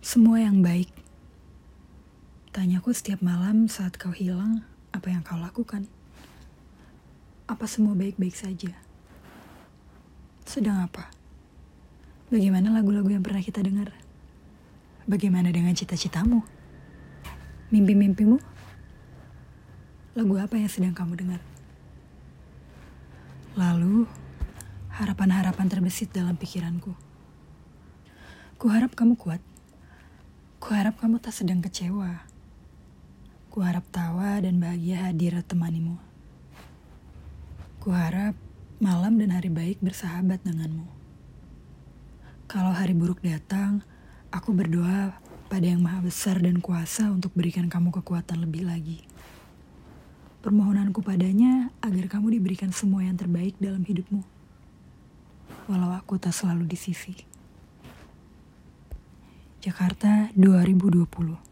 Semua yang baik. Tanyaku setiap malam saat kau hilang, apa yang kau lakukan? Apa semua baik-baik saja? Sedang apa? Bagaimana lagu-lagu yang pernah kita dengar? Bagaimana dengan cita-citamu? Mimpi-mimpimu? Lagu apa yang sedang kamu dengar? Lalu, harapan-harapan terbesit dalam pikiranku. Kuharap kamu kuat. Kuharap kamu tak sedang kecewa. Kuharap tawa dan bahagia hadir temanimu. Kuharap malam dan hari baik bersahabat denganmu. Kalau hari buruk datang, aku berdoa pada Yang Maha Besar dan Kuasa untuk berikan kamu kekuatan lebih lagi. Permohonanku padanya agar kamu diberikan semua yang terbaik dalam hidupmu. Walau aku tak selalu di sisi. Jakarta 2020.